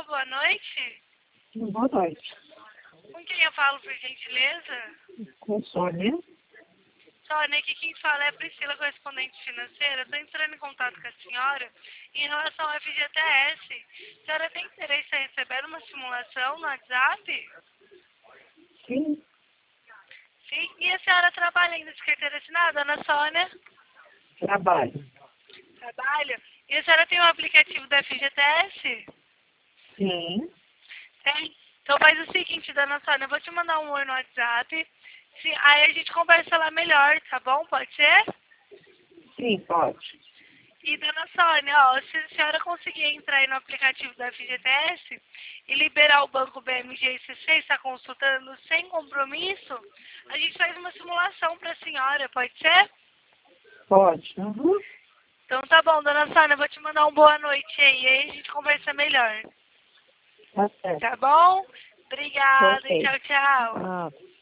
Alô, boa noite. Boa noite. Com quem eu falo, por gentileza? Com Sônia. Sônia, aqui quem fala é a Priscila, correspondente financeira. Estou entrando em contato com a senhora em relação ao FGTS. A senhora tem interesse em receber uma simulação no WhatsApp? Sim, Sim. E a senhora trabalha ainda de carteira assinada, Ana Sônia? trabalho. Trabalha. E a senhora tem o aplicativo do FGTS? Sim, Tem. Então faz o seguinte, dona Sônia, eu vou te mandar um oi no WhatsApp. Sim, aí a gente conversa lá melhor, tá bom? Pode ser? sim, pode. E dona Sônia, ó, se a senhora conseguir entrar aí no aplicativo da FGTS e liberar o banco BMG e CC, está consultando sem compromisso, a gente faz uma simulação para a senhora, pode ser? Pode. Uhum. Então tá bom, dona Sônia, eu vou te mandar uma boa noite aí a gente conversa melhor. Tá certo. Tá bom? Obrigada, Ok. tchau, tchau. Ah.